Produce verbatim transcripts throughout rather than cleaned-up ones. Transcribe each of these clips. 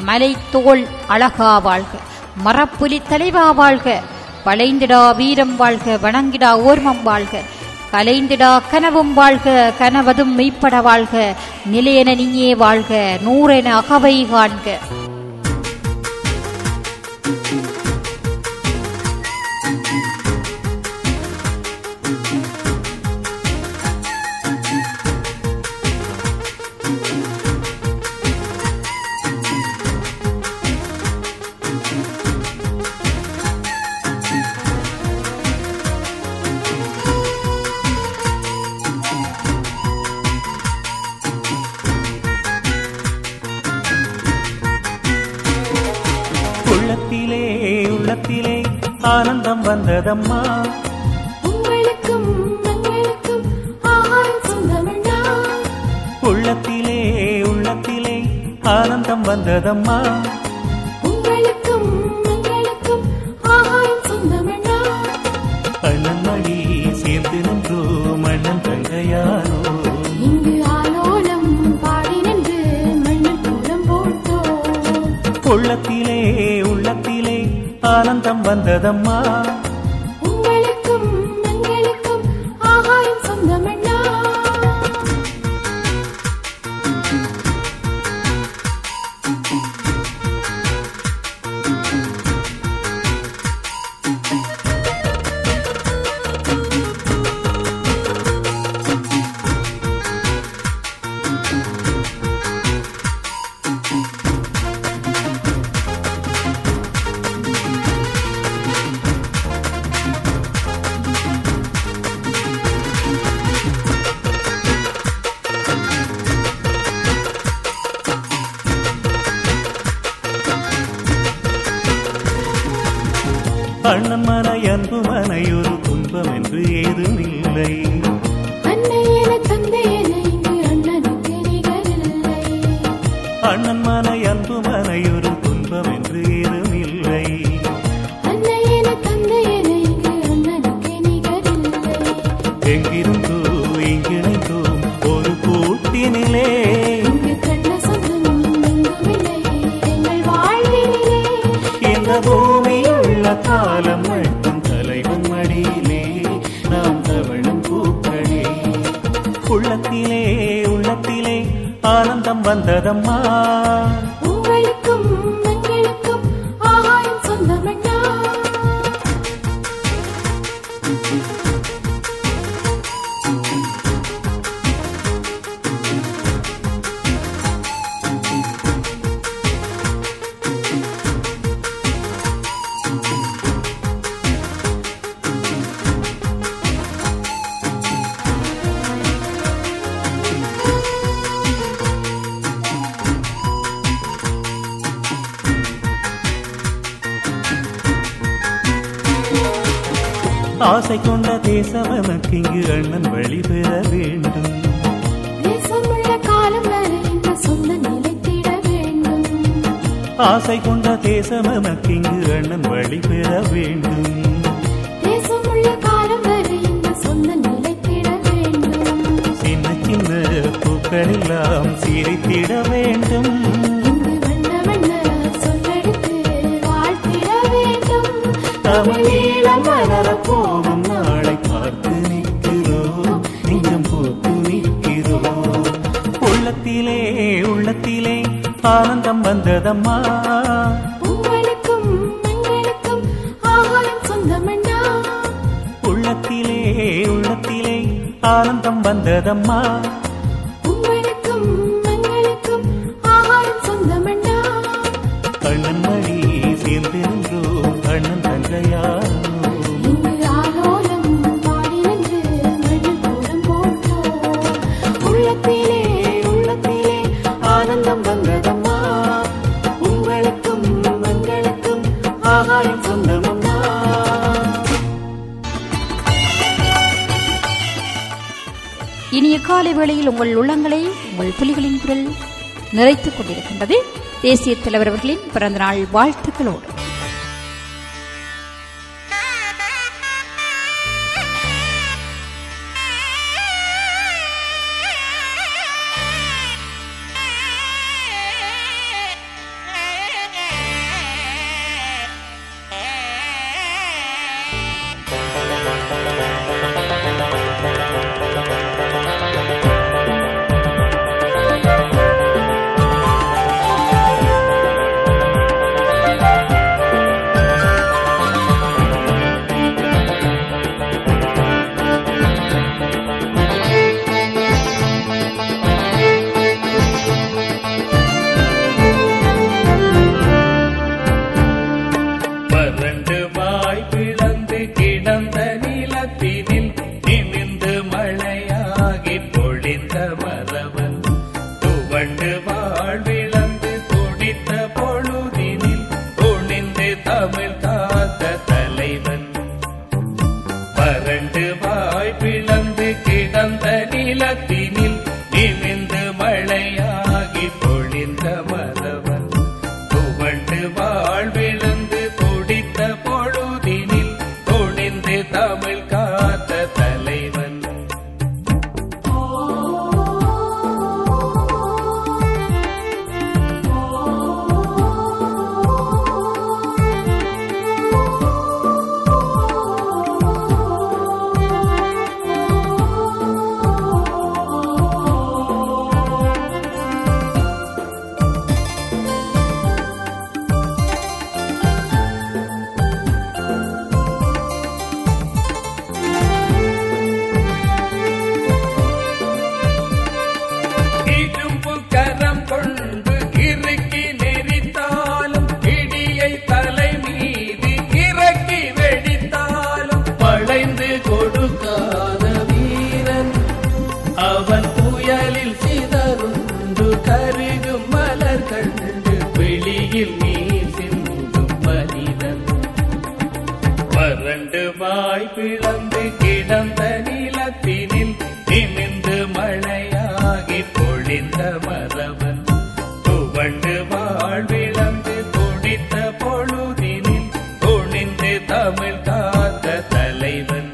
மலைத்தோள் அழகா வாழ்க, மரப்புலி தலைவா வாழ்க, வளைந்திடா வீரம் வாழ்க, வணங்கிடா ஓர்மம் வாழ்க, கலைந்திடா கனவும் வாழ்க, கனவதும் மெய்ப்பட வாழ்க, நிலையென நீயே வாழ்க, நூறென அகவை காண்க. உள்ளத்திலே உள்ளத்திலே ஆனந்தம் வந்ததம்மா, உங்களுக்கும் எங்களுக்கும் ஆகாயம் சொந்தமண்ணா. உள்ளத்திலே உள்ளத்திலே ஆனந்தம் வந்ததம்மா, உங்களுக்கும் எங்களுக்கும் ஆகாயம் சொந்தமண்ணா. அண்ணன் மடி சேர்ந்து நின்றோ மன்னன் தங்கையானோ, இங்கு ஆலோலம் பாடி நின்று மண்ணன் கோலம் போட்டோ. உள்ளத்திலே உள்ளத்திலே ஆனந்தம் வந்ததம்மா, உங்களுக்கும் எங்களுக்கும் ஆகாயம் சொந்தமண்ணா. அண்ணன் மனை அன்பு மனையொரு துன்பம் என்று ஏதுமில்லை, அன்னை என தந்தை என இங்கு அண்ணனுக்கு நிகரில்லை. அண்ணன் மனை அன்பு மனையொரு துன்பம் என்று ஏதுமில்லை, அன்னை என தந்தை என இங்கு அண்ணனுக்கு நிகரில்லை. எங்கிருந்தோ இங்கிணைந்தோம் ஒரு கூட்டினிலே, இங்கு கண்ண சொந்தம் எங்குமில்லை எங்கள் வாழ்வினிலே. இந்த பூமியுள்ள காலம் மட்டும் தலைவன் மடியிலே நாம் தவழும் பூக்களே. உள்ளத்திலே உள்ளத்திலே ஆனந்தம் வந்ததம்மா, உங்களுக்கும் எங்களுக்கும் ஆகாயம் சொந்தமண்ணா. ஆசை கொண்ட தேசவனுக்கு இங்கு அண்ணன் வழி பெற வேண்டும், தேசமுள்ள காலம் வரை இந்த சொந்த நிலைத்திட வேண்டும். ஆசை கொண்ட தேசவனுக்கு இங்கு அண்ணன் வழி பெற வேண்டும், தேசமுள்ள காலம் வரை இந்த சொந்த நிலைத்திட வேண்டும். சின்ன சின்ன பூக்கள் எல்லாம் சிரித்திட வேண்டும், இங்கு வண்ண வண்ண சொல்லெடுத்து வாழ்த்திட வேண்டும். தமிழ் ஈழம் வளர போகும் நாளை பார்த்து நிற்கிறோம், நெஞ்சம் பூத்து நிற்கிறோம். உள்ளத்திலே உள்ளத்திலே ஆனந்தம் வந்ததம்மா, உங்களுக்கும் எங்களுக்கும் ஆகாயம் சொந்தமண்ணா. உள்ளத்திலே உள்ளத்திலே ஆனந்தம் வந்ததம்மா, உங்களுக்கும் எங்களுக்கும் ஆகாயம் சொந்தமண்ணா. அண்ணன் மடி சேர்ந்து நின்றோம் அண்ணன் தங்கையானோ, இங்கு ஆலோலம் பாடி நின்று மண்ணில் கோலம் போட்டோ. உள்ளத்திலே உள்ளத்திலே ஆனந்தம் வந்ததம்மா, உங்களுக்கும் எங்களுக்கும் ஆகாயம் சொந்தமம்மா. இனிய காலை வேளையில் உங்கள் உள்ளங்களை உங்கள் புலிகளின் குரல் நிறைத்துக் கொண்டிருக்கின்றது. தேசிய தலைவர் அவர்களின் பிறந்தநாள் வாழ்த்துக்களோடு Hey! வாழ்விழந்து துடித்த பொழுதினில் துணிந்து தமிழ் காத்த தலைவன். வறண்டு வாய் பிளந்து கிடந்த நிலத்தினில் நிமிந்து மழையாகி பொழிந்த மறவன். துவண்டு வாழ்விழந்து துடித்த பொழுதினில் துணிந்து தமிழ் காத்த தலைவன். வறண்டு வாய் பிளந்து கிடந்த நிலத்தினில் நிமிந்து மழையாகி பொழிந்த மறவன். துவண்டு வாழ்விழந்து துடித்த பொழுதினில் துணிந்து தமிழ் காத்த தலைவன்.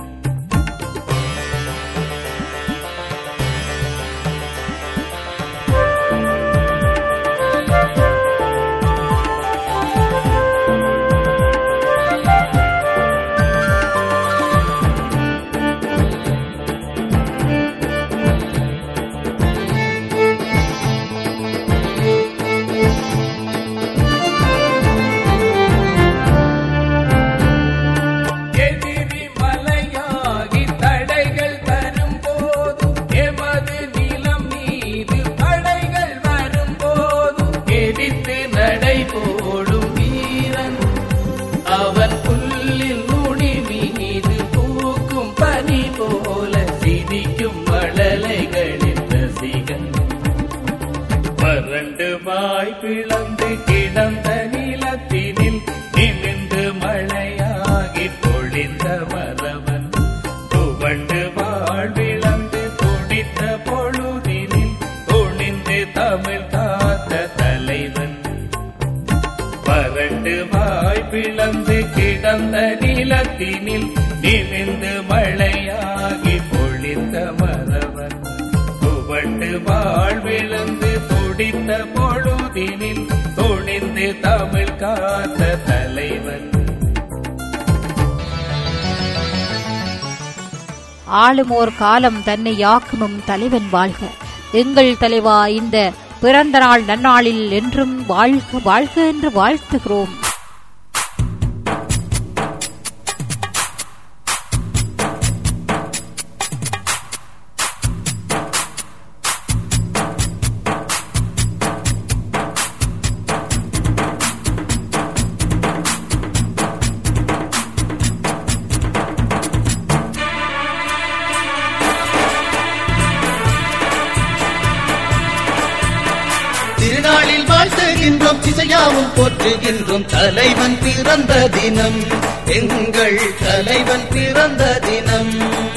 வறண்டு வாய் பிளந்து கிடந்த நிலத்தினில் நிமிந்து மழையாகி பொழிந்த மறவன். துவண்டு வாழ்விழந்து துடித்த பொழுதினில் துணிந்து தமிழ் காத்த தலைவன். வறண்டு வாய் பிளந்து கிடந்த நிலத்தினில் நிமிந்து மழையாகி பொழிந்த மறவன். துவண்டு வாழ்விழந்து துடித்த பொழுதினில் துணிந்து தமிழ் காத்த தலைவன். ஆளுமோர் காலம் தன்னை யாக்குமும் தலைவன் வாழ்க. எங்கள் தலைவா, இந்த பிறந்த நாள் நன்னாளில் என்றும் வாழ்க வாழ்க என்று வாழ்த்துகிறோம். திருநாளில் வாழ்த்துகின்றோம், திசையாவும் போற்றுகின்றோம். தலைவன் பிறந்த தினம், எங்கள் தலைவன் பிறந்த தினம்.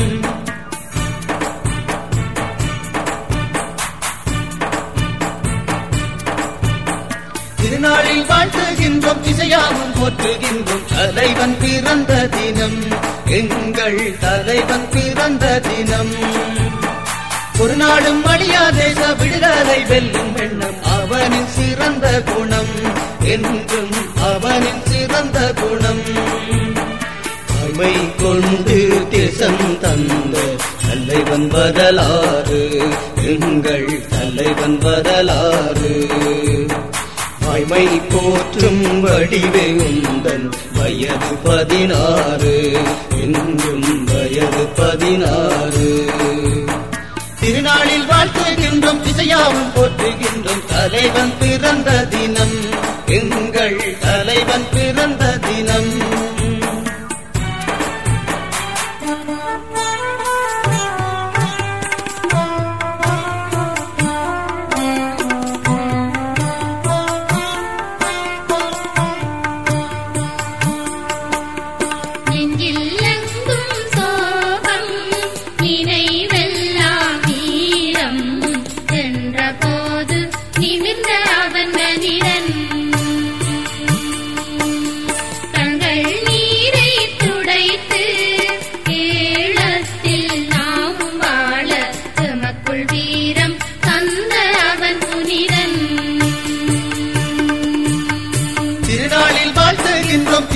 திருநாளில் வாழ்த்துகின்றோம், திசையாவும் போற்றுகின்றோம். தலைவன் பிறந்த தினம், எங்கள் தலைவன் பிறந்த தினம். ஒரு நாடும் அழியா தேச விடுதலை வெல்லும் எண்ணம் அவனின் சிறந்த குணம், என்றும் அவனின் சிறந்த குணம். தாய்மை கொண்டு தேசம் தந்த தலைவன் வரலாறு, எங்கள் தலைவன் வரலாறு. தாய்மை போற்றும் வடிவே உந்தன் வயது பதினாறு, என்றும் வயது பதினாறு. திருநாளில் வாழ்த்துகின்றோம், திசையாவும் போற்றுகின்றோம். தலைவன் பிறந்த தினம், எங்கள் தலைவன் பிறந்த தினம்.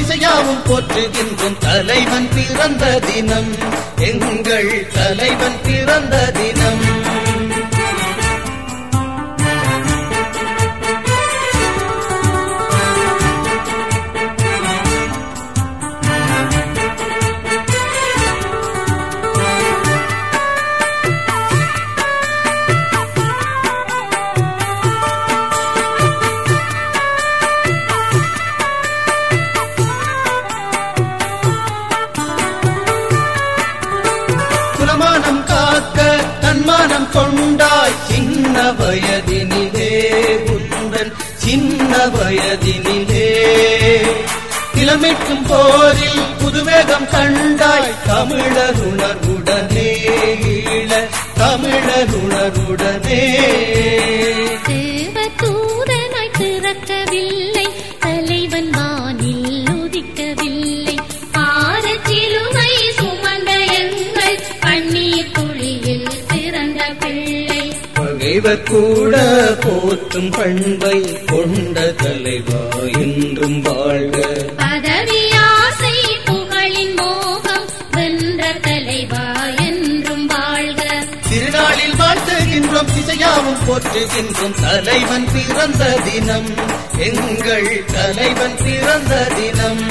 திசையாவும் போற்றுகின்றோம் தலைவன் பிறந்த தினம் எங்கள் தலைவன் பிறந்த தினம். கொண்டாய் சின்ன வயதினிலே உந்தன் சின்ன வயதினிலே கிளமிட்டும் போரில் புதுவேகம் கண்டாய் தமிழருணருடனே ஈழ தமிழருணருடனே. தேவதூதனாய் பிறக்கவில்லை தலைவன் வானில் உதிக்கவில்லை ஆரச்சிலுவை சுமந்த எங்கள் பன்னீர் துளியில் பகைவர் கூட போற்றும் பண்பை கொண்ட தலைவா என்றும் வாழ்க. பதவியாசை புகழின் மோகம் வென்ற தலைவா என்றும் வாழ்க. திருநாளில் வாழ்த்துகின்றோம் திசையாவும் போற்றுகின்றோம் தலைவன் பிறந்த தினம் எங்கள் தலைவன் பிறந்த தினம்.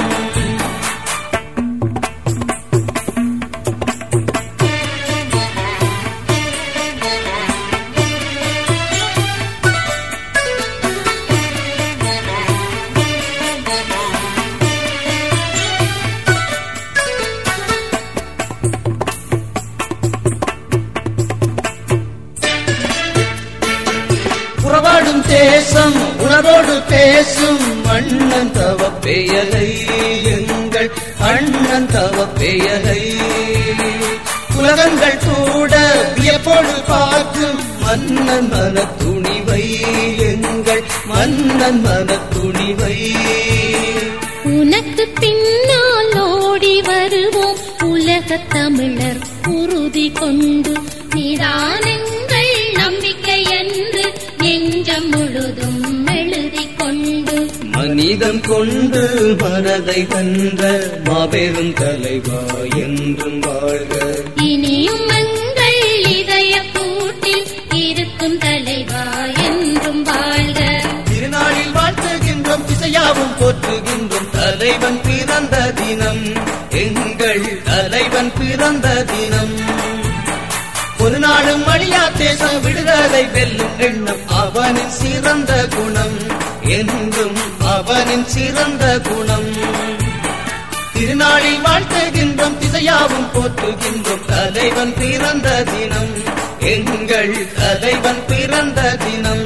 தேசம் உணர்வோடு பேசும் அண்ணன் தவ பெயரை எங்கள் அண்ணன் தவ பெயரை உலகங்கள் கூட வியப்போடு பார்க்கும் மன்னன் மன துணிவை எங்கள் மன்னன் மன துணிவை. உனக்கு பின்னால் ஓடி வருவோம் உலகத் தமிழர் உறுதி கொண்டு நிதானங்கள் நம்பிக்கை என்று நெஞ்சம் முழுதும் எழுதி கொண்டு மனிதம் கொண்டு மனதை வென்ற மாபெரும் தலைவா என்றும் வாழ்க. இனியும் எங்கள் இதய கூட்டில் இருக்கும் தலைவா என்றும் வாழ்க. திருநாளில் வாழ்த்துகின்றோம் திசையாவும் போற்றுகின்றோம் தலைவன் பிறந்த தினம் எங்கள் தலைவன் பிறந்த தினம். ஒரு நாளும் அழியா தேசம் விடுதலை வெல்லும் எண்ணம் அவனின் சிறந்த குணம் என்றும் அவனின் சிறந்த குணம். திருநாளில் வாழ்த்துகின்றோம் திசையாவும் போற்றுகின்றோம் தலைவன் பிறந்த தினம் எங்கள் தலைவன் பிறந்த தினம்.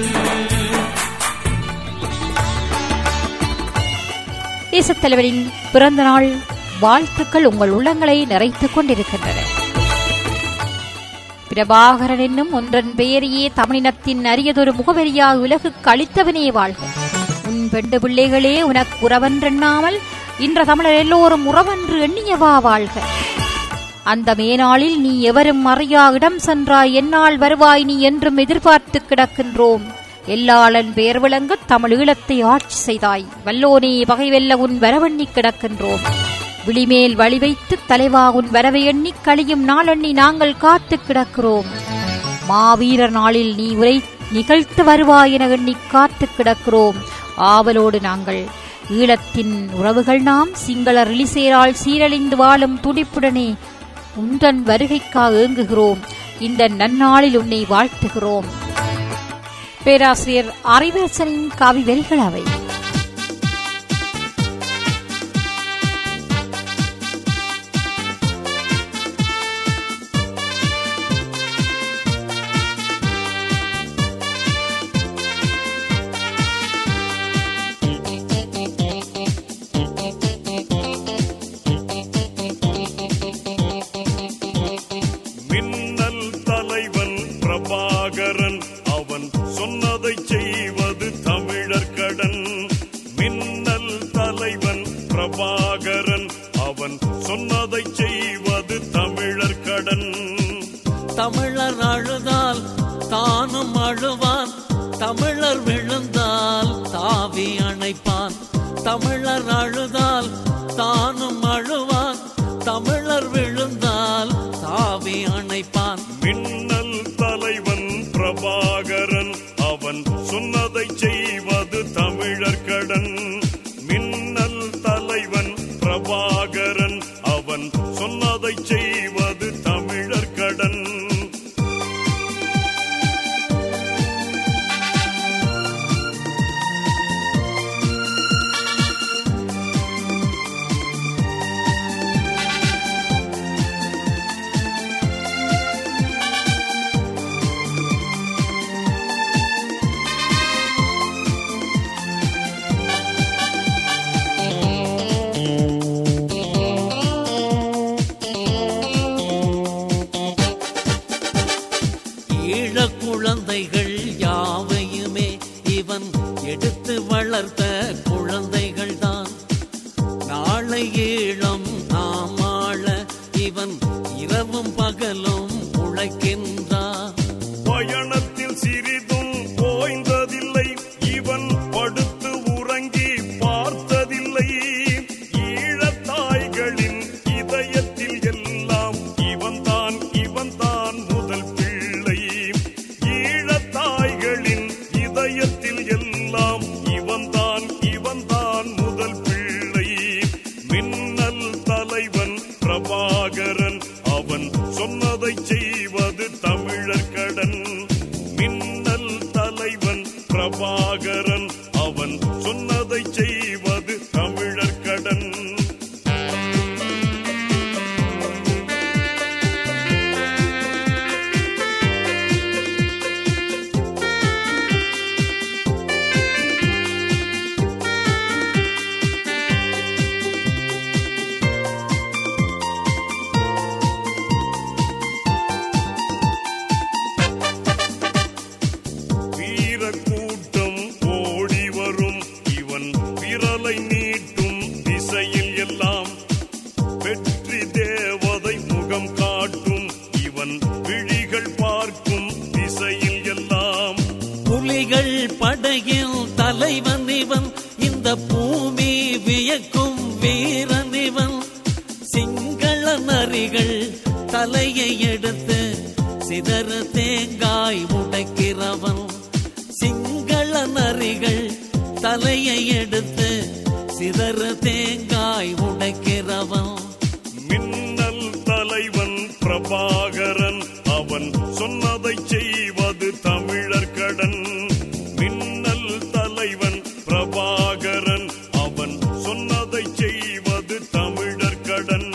தேசத்தலைவரின் பிறந்த நாள் வாழ்த்துக்கள் உங்கள் உள்ளங்களை நிறைத்துக் கொண்டிருக்கின்றன. பிரபாகரன் என்னும் ஒன்றன் பெயரையே தமிழினத்தின் அரியதொரு முகவரியாக உலகுக்கு அளித்தவனே வாழ்க. உன் பெண்டு பிள்ளைகளே உனக்கு உறவென்றெண்ணாமல் இன்ற தமிழர் எல்லோரும் உறவென்று எண்ணியவா வாழ்க. அந்த மேனாளில் நீ எவரும் அறியா இடம் சென்றாய் என்னால் வருவாய் நீ என்றும் எதிர்பார்த்து கிடக்கின்றோம். எல்லாளன் பெயர் விளங்க தமிழ் ஈழத்தை ஆட்சி செய்தாய் வல்லோனே பகை வெல்ல உன் வரவெண்ணி கிடக்கின்றோம். விழிமேல் வழி வைத்து தலைவா உன் வரவை எண்ணி கழியும் நாளெண்ணி நாங்கள் காத்து கிடக்கிறோம். மாவீரர் நாளில் நீ உரை நிகழ்த்து வருவாய் என எண்ணி காத்து கிடக்கிறோம். ஆவலோடு நாங்கள் ஈழத்தின் உறவுகள் நாம் சிங்கள ரிலிசேரால் சீரழிந்து வாழும் துடிப்புடனே உந்தன் வருகைக்காக ஏங்குகிறோம். இந்த நன்னாளில் உன்னை வாழ்த்துகிறோம். பேராசிரியர் அறிவரசனின் காவி வரிகள் அவை. தமிழர் அழுதால் தானும் அழுவான், தமிழர் விழுந்தால் தாவி அணைப்பான். தமிழர் அழுதால் தானும் அழுவான், தமிழர் விழுந்தால் தாவி அணைப்பான். மின்னல் தலைவன் பிரபாகரன், அவன் சொன்னதை செய்வது தமிழர் கடன். மின்னல் தலைவன் பிரபாகரன், அவன் சொன்னதை செய்வது தமிழர் கடன். குழந்தைகள் யாவையுமே இவன் எடுத்து வளர்த்த குழந்தைகள் தான். நாளை ஈழம் நாம் ஆள இவன் இரவும் பகலும் உழைக்கின்றான். பயணத்தில் சிறிதும் ஓய்ந்ததில்லை, இவன் படுத்து உறங்கி பார்த்ததில்லை. ஈழத்தாய்களின் இதயத்தில் எல்லாம் இவன் தான் இவன் தான் முதல் பிள்ளை. ஈழத்தாய்களின் இதயத்தில் எல்லாம் இவன் தான் இவன் தான் முதல் பிள்ளை. மின்னல் தலைவன் பிரபாகரன், அவன் சொன்னதை செய்வது தமிழர் கடன். மின்னல் தலைவன் பிரபாகரன், அவன் சொன்னதை செய்வது தமிழர் கடன். கூட்டம் ஓடி வரும், இவன் விரலை நீட்டும் திசையில் எல்லாம் வெற்றி தேவதை முகம் காட்டும், இவன் விழிகள் பார்க்கும் திசையில் எல்லாம். புலிகள் படையில் தலைவன் இவன், இந்த பூமி வியக்கும் வீரன் இவன். சிங்கள நரிகள் தலையை எடுத்து சிதறு தேங்காய் உடைக்கிறவன். சிங்கள நரிகள் தலையை எடுத்து சிதறு தேங்காய் உடைக்கிறவன். மின்னல் தலைவன் பிரபாகரன், அவன் சொன்னதை செய்வது தமிழர் கடன். மின்னல் தலைவன் பிரபாகரன், அவன் சொன்னதை செய்வது தமிழர் கடன்.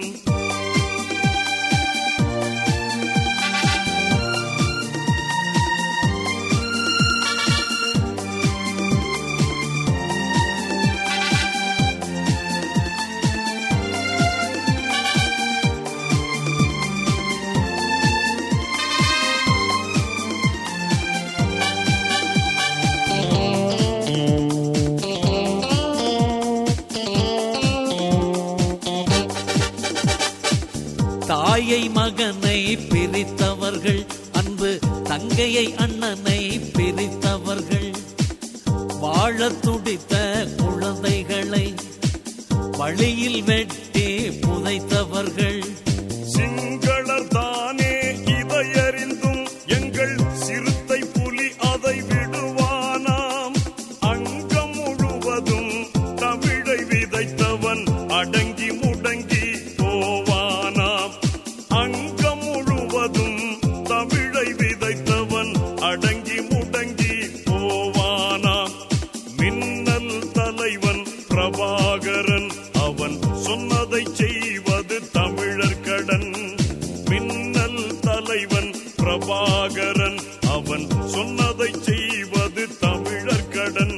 தாயை மகனை பிரித்தவர்கள், அன்பு தங்கையை அண்ணனை பிரித்தவர்கள். வாழ துடித்த குழந்தைகளை வழியில் வெட்டி புதைத்தவர்கள். சிங்களர் தானே இதையறிந்தும் எங்கள் சிறுத்தை புலி அதை விடுவானாம். அங்கம் முழுவதும் தமிழை விதைத்தவன் அடங்கி முடங்கி போவானாம். அங்கம் முழுவதும் தமிழை விதைத்தவன் அடங்கி முடங்கி போவானாம். மின்னல் தலைவன் பிரபாகரன், அவன் சொன்னதை செய்வது தமிழர் கடன். மின்னல் தலைவன் பிரபாகரன், அவன் சொன்னதை செய்வது தமிழர் கடன்.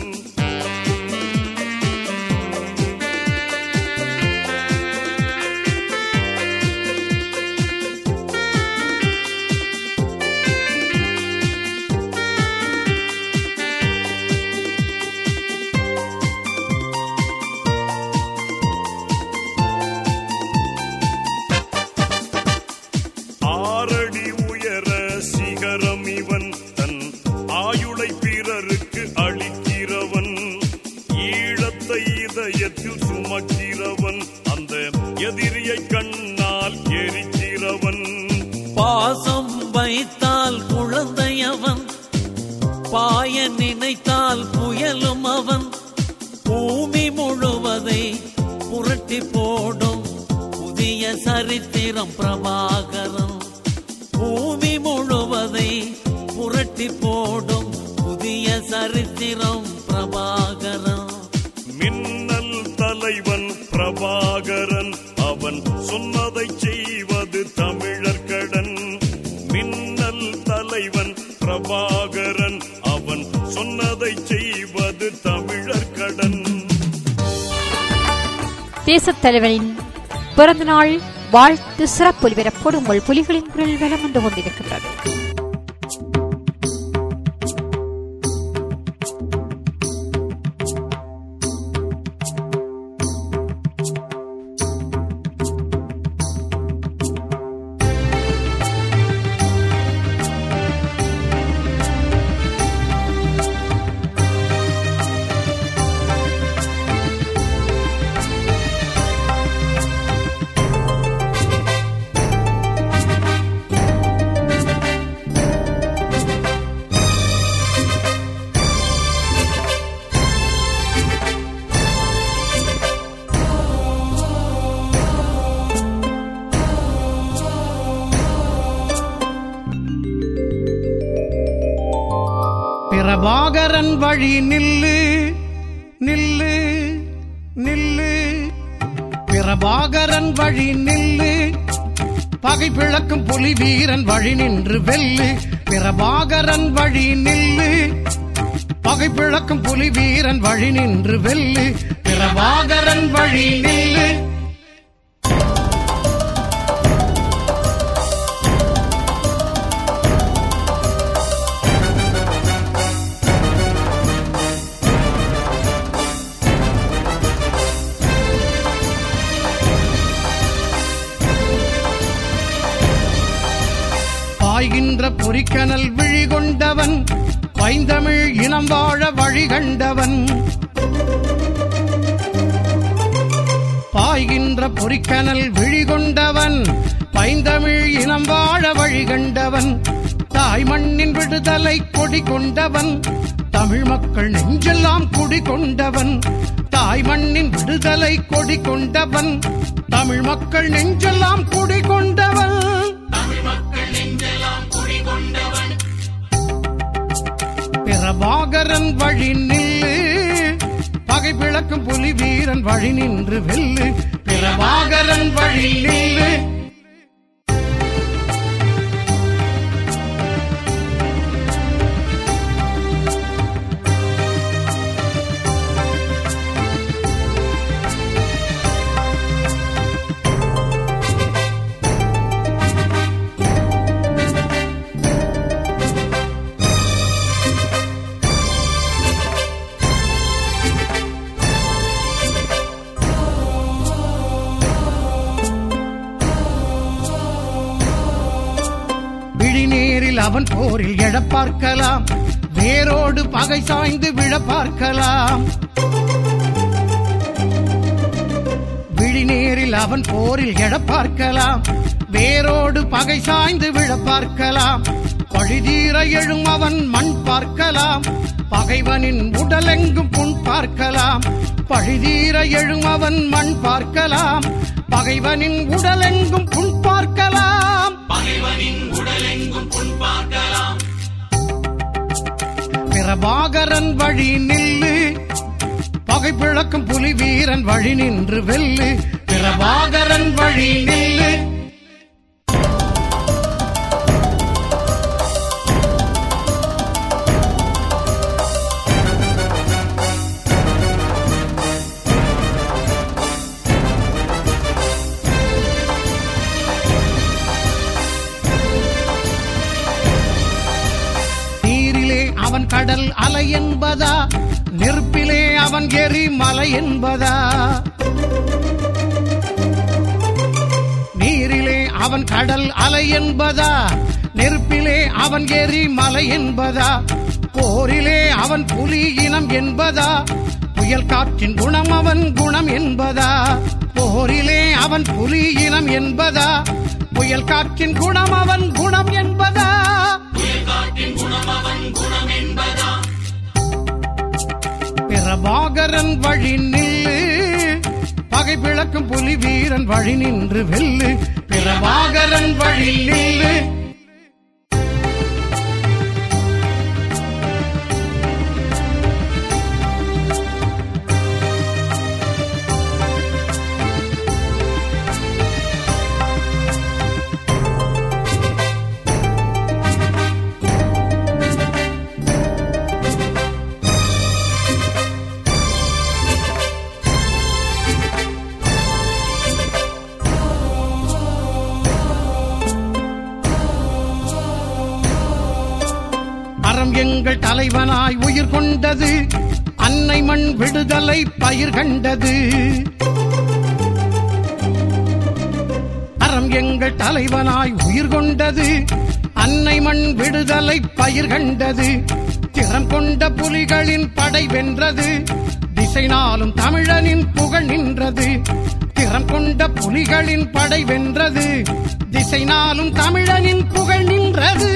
ஆறடி உயர சிகரம் இவன், தன் ஆயுளை பிறருக்கு அளிக்கிறவன். ஈழத் இதயத்தில் சுமக்கிறவன், அந்த எதிரியை கண்ணால் எரிக்கிறவன். பாசம் வைத்தால் குழந்தையவன், பாய நினைத்தால் புயலும் அவன். பூமி முழுவதை புரட்டி போடும் புதிய சரித்திரம் பிரபாகரன். பூமி முழுவதை புரட்டி போடும் புதிய சரித்திரம் பிரபாகரன். மின்னல் தலைவன் பிரபாகரன், அவன் சொன்னதை செய்வது தமிழர் கடன். மின்னல் தலைவன் பிரபாகரன், அவன் சொன்னதை செய்வது தமிழர் கடன். தேசத் தலைவனின் பிறந்தநாள் வாழ்த்து சிறப்பு ஒலிபரப்போடு உங்கள் புலிகளின் குரல் வலம் வந்து கொண்டிருக்கின்றது. பிரபாகரன் வழி நில்லு நில்லு நில்லு, பிரபாகரன் வழி நில்லு, பகை பிளக்கும் புலி வீரன் வழி நின்று வெல்லு. பிரபாகரன் வழி நில்லு, பகை பிளக்கும் புலி வீரன் வழி நின்று வெல்லு. பிரபாகரன் வழி நில்லு. பாய்கின்ற பொறிக்கனல் விழி கொண்டவன், பைந்தமிழ் இனம் வாழ வழி கண்டவன். பாய்கின்ற பொறிக்கனல் விழி கொண்டவன், பைந்தமிழ் இனம் வாழ வழி கண்டவன். தாய் மண்ணின் விடுதலை கொடி கொண்டவன், தமிழ் மக்கள் நெஞ்செல்லாம் குடி கொண்டவன். தாய் மண்ணின் விடுதலை கொடி கொண்டவன், தமிழ் மக்கள் நெஞ்செல்லாம் குடி கொண்டவன். பிரபாகரன் வழி நில்லு, பகை பிளக்கும் புலி வீரன் வழி நின்று வெல்லு. பிரபாகரன் வழி நில்லு. அவன் போரில் எழ பார்க்கலாம், வேரோடு பகை சாய்ந்து விழ பார்க்கலாம். விழிநேரில் அவன் போரில் எழ பார்க்கலாம், வேரோடு பகை சாய்ந்து விழ பார்க்கலாம். பழிதீர எழும் அவன் மண் பார்க்கலாம், பகைவனின் உடலெங்கும் புண் பார்க்கலாம். பழிதீர எழும் அவன் மண் பார்க்கலாம், பகைவனின் உடலெங்கும் புண் பார்க்கலாம். பகைவனின் உடலெங்கும் புண் பார்க்கலாம். பிரபாகரன் வழி நில்லு, பகை பிளக்கும் புலி வீரன் வழி நின்று வெல்லு. பிரபாகரன் வழி நில்லு. அவன் கடல் அலை என்பதா, நெருப்பிலே அவன் எரி மலை என்பதா. நீரிலே அவன் கடல் அலை என்பதா, நெருப்பிலே அவன் எரி மலை என்பதா. போரிலே அவன் புலி இனம் என்பதா, புயல் காற்றின் குணம் அவன் குணம் என்பதா? போரிலே அவன் புலி இனம் என்பதா? புயல் காற்றின் குணம் அவன் குணம் என்பதா? பிரபாகரன் வழி நில்லு, பகை பிளக்கும் புலி வீரன் வழி நின்று வெல்லு. பிரபாகரன் வழி நில்லு. எங்கள் தலைவனாய் உயிர் கொண்டது, அன்னை மண் விடுதலை பயிர் கண்டது. அறம் எங்கள் தலைவனாய் உயிர் கொண்டது, அன்னை மண் விடுதலை பயிர் கண்டது. திறம் கொண்ட புலிகளின் படை வென்றது, திசை நாளும் தமிழனின் புகழ் நின்றது. திறம் கொண்ட புலிகளின் படை வென்றது, திசை நாளும் தமிழனின் புகழ் நின்றது.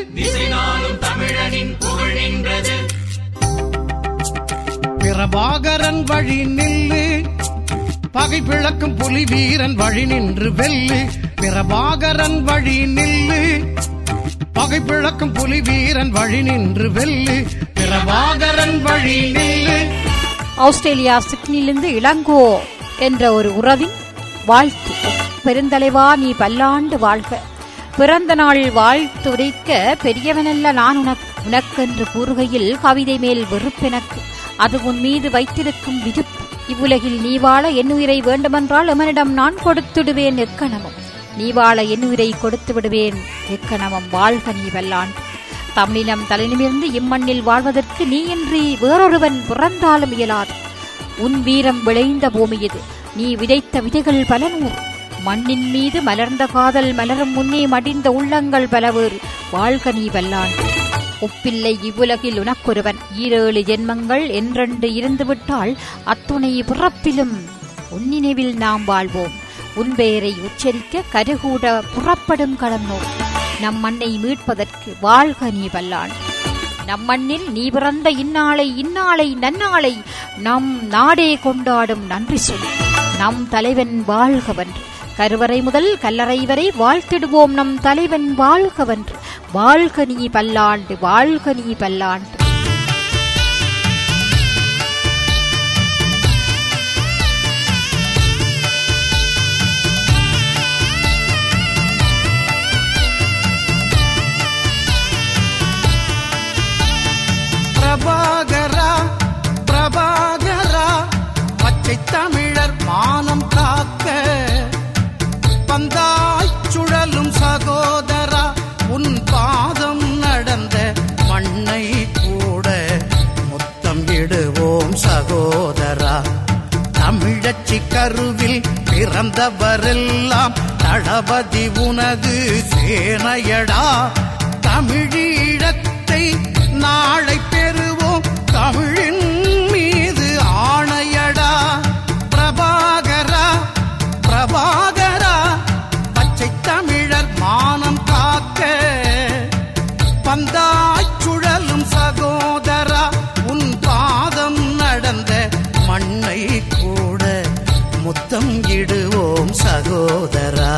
பிரபாகரன் வழி நில்லு, பகை பிளக்கும் புலி வீரன் வழி நின்று வெல்லு. பிரபாகரன் வழி நில்லு, பகை பிளக்கும் புலி வீரன் வழி நின்று வெல்லு. பிரபாகரன் வழி நில்லு. ஆஸ்திரேலியா சிட்னியிலிருந்து இளங்கோ என்ற ஒரு உறவின் வாழ்த்து. பெருந்தலைவா நீ பல்லாண்டு வாழ்க. பிறந்த நாள் வாழ்த்து உரைக்க பெரியவனல்ல நான் உனக்கு உனக்கென்று கூறுகையில் கவிதை மேல் வெறுப்பெனக்கு, அது உன் மீது வைத்திருக்கும் விருப்பு. இவ்வுலகில் நீ வாழ என்னுயிரை வேண்டுமென்றால் எமனிடம் நான் கொடுத்துடுவேன் எக்கணமும். நீ வாழ என்னுயிரை கொடுத்து விடுவேன் எக்கணமும். வாழ்க நீ வல்லாண்டு. தமிழினம் தலைநிமிர்ந்து இம்மண்ணில் வாழ்வதற்கு நீயின்றி வேறொருவன் பிறந்தாலும் இயலாது. உன் வீரம் விளைந்த பூமி இது, நீ விதைத்த விதைகள் பல நூறு. மண்ணின் மீது மலர்ந்த காதல் மலரும் முன்னே மடிந்த உள்ளங்கள் பலவேறு. வாழ்க நீ வல்லாண்டு. ஒப்பில்லை இவ்வுலகில் உனக்கொருவன், ஈரேழு ஜென்மங்கள் என்றென்று இருந்துவிட்டால் அத்துணை பிறப்பிலும் உன் நினைவில் நாம் வாழ்வோம். உன் பெயரை உச்சரிக்க கருகூட புறப்படும் களம் நோக்கி நம் மண்ணை மீட்பதற்கு வாழ்க நீ வல்லாண்டு. நம் மண்ணில் நீ பிறந்த இந்நாளை இந்நாளை நன்னாளை நம் நாடே கொண்டாடும் நன்றி சொல்லி நம் தலைவன் வாழ்கவன்று. கருவறை முதல் கல்லறை வரை வாழ்த்திடுவோம் நம் தலைவன் வாழ்கவன்று. வாழ்க நீ பல்லாண்டு, வாழ்க நீ பல்லாண்டு. பிரபாகரா பிரபாகரா, பச்சை தமிழர் மானம் காக்க வந்தாய் சுழலும் சகோதரா. உன் பாதம் நடந்த மண்ணை கூட முத்தம் இடுவோம் சகோதரா. தமிழச்சி கருவில் பிறந்தவரெல்லாம் தளபதி உனது சேனையடா. தமிழீழத்தை நாளை பெறுவோம் தமிழின் மீது ஆணையடா. பிரபாகரா பிரபாகரா, பச்சை தமிழர் மானம் காக்க வந்தாய் சுழலும் சகோதரா. உன் பாதம் நடந்த மண்ணை கூட முத்தம் இடுவோம் சகோதரா.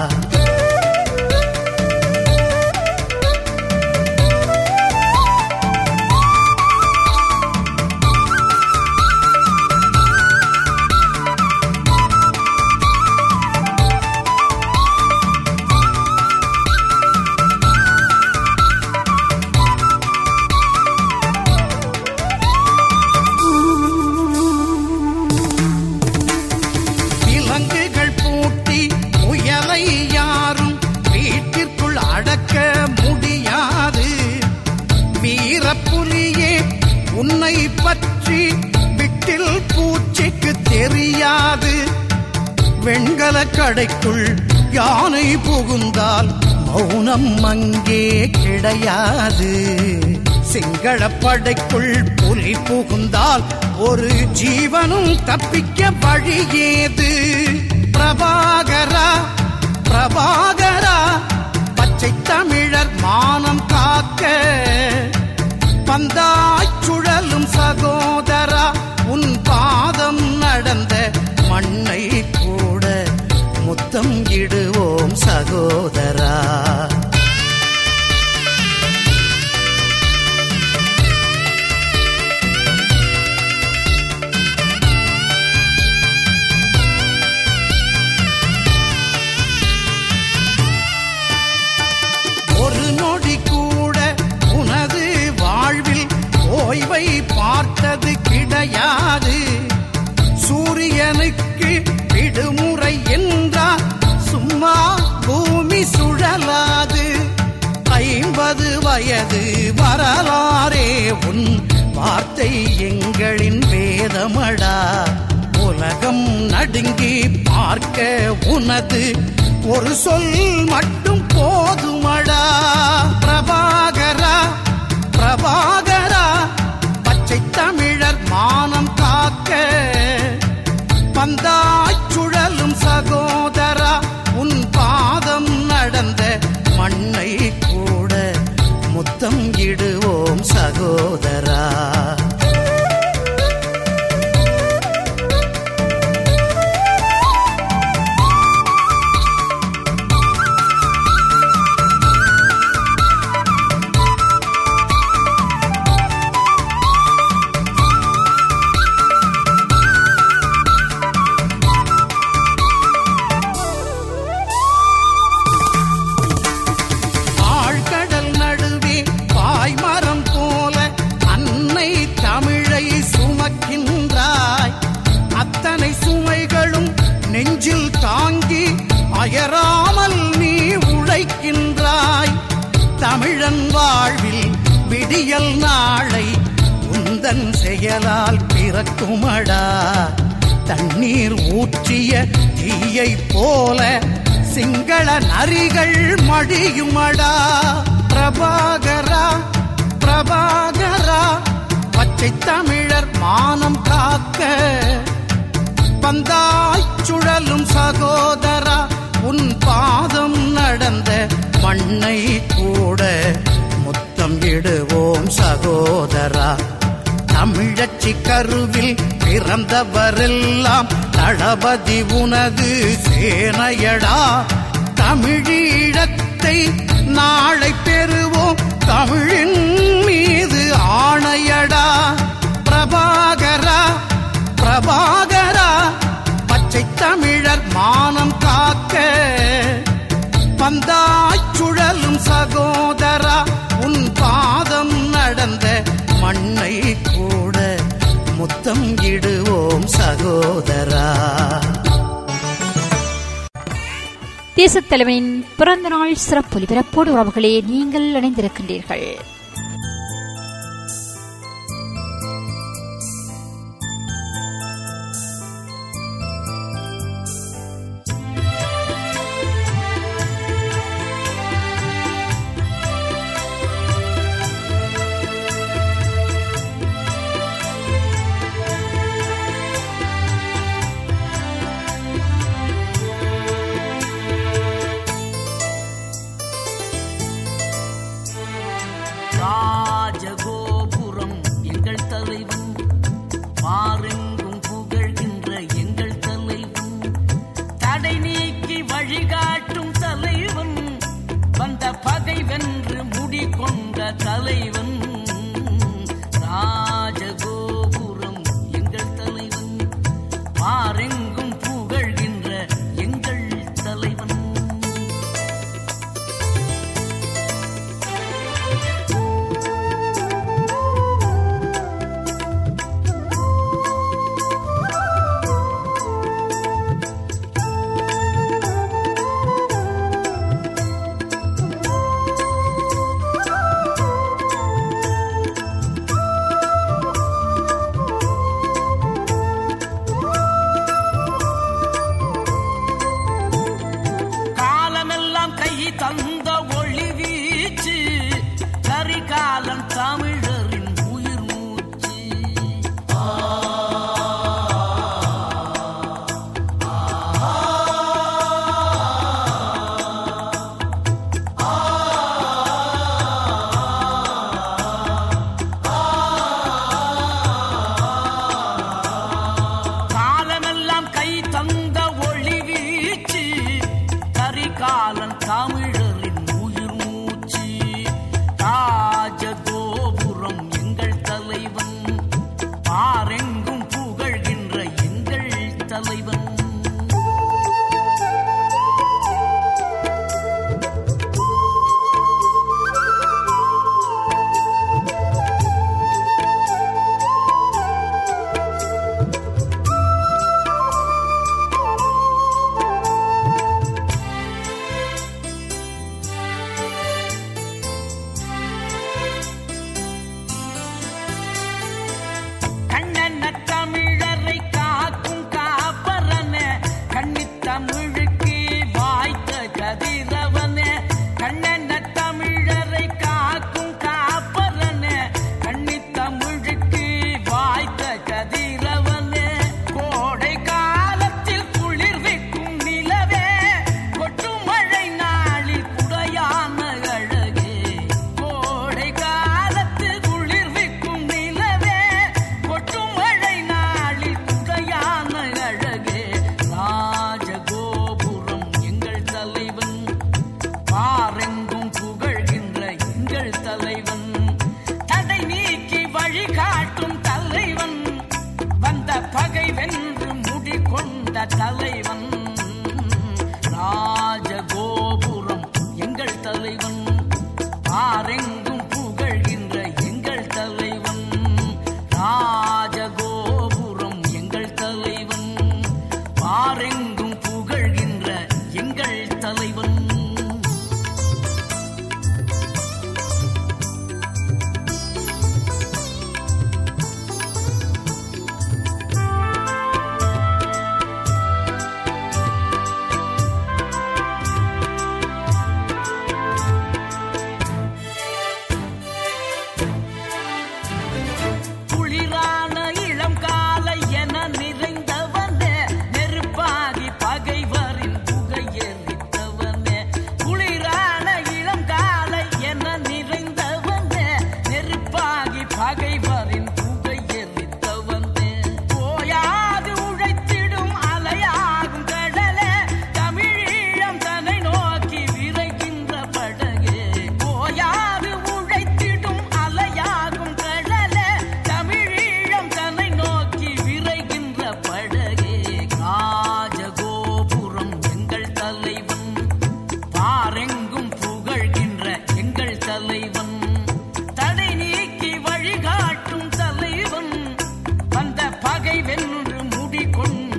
உன்னை பற்றி விட்டில் பூச்சிக்கு தெரியாது. வெண்கல கடைக்குள் யானை புகுந்தால் மௌனம் அங்கே கிடையாது. சிங்கள படைக்குள் புலி புகுந்தால் ஒரு ஜீவனும் தப்பிக்க வழியேது. பிரபாகரா பிரபாகரா பச்சை தமிழர் மானம் காக்க பந்தாய் சுழலும் சகோதரா உன் பாதம் நடந்த மண்ணை கூட முத்தம் இடுவோம் சகோதரா. ஒரு நொடி கூட உனது வாழ்வில் ஓய்வை பார்த்தது கிடையாது. சூரியனுக்கு விடுமுறை என்றால் சும்மா பூமி சுழலாது. ஐம்பது வயது வரலாறே உன் வார்த்தை எங்களின் வேதமடா. உலகம் நடுங்கி பார்க்க உனது ஒரு சொல் மட்டும் போதுமடா. பிரபாகரா பிரபாகரா பச்சை தமிழர் மானம் காக்க பந்தாய் சுழலும் சகோதரா உன் பாதம் நடந்த மண்ணை கூட முத்தம் இடுவோம் சகோதரா. நெஞ்சில் தாங்கி அயராமல் நீ உழைக்கின்றாய். தமிழன் வாழ்வில் விடியல் நாளை உந்தன் செயலால் பிறக்குமடா. தண்ணீர் ஊற்றிய தீயை போல சிங்கள நரிகள் மடியுமடா. பிரபாகரா பிரபாகரா பச்சை தமிழர் மானம் காக்க பந்தாய் சுழலும் சகோதரா உன் பாதம் நடந்த மண்ணை கூட முத்தம் இடுவோம் சகோதரா. தமிழச்சி கருவில் பிறந்தவரெல்லாம் தளபதி உனது சேனையடா. தமிழீழத்தை நாளை பெறுவோம் தமிழின் மீது ஆணையடா. பிரபாகரா பிரபாகரா பச்சை தமிழர் மானம் காக்க பந்தாய் சுழலும் சகோதரா உன் பாதம் நடந்த மண்ணை கூட முத்தம் இடுவோம் சகோதரா. தேசத் தலைவனின் பிறந்த நாள் சிறப்பு ஒலிபரப்போடு உறவுகளே நீங்கள் இணைந்திருக்கின்றீர்கள்.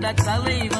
தலைவன்